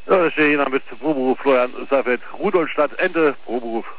Ja, da stehe ich mit Proberuf Florian Safed, Rudolstadt, Ende, Proberuf.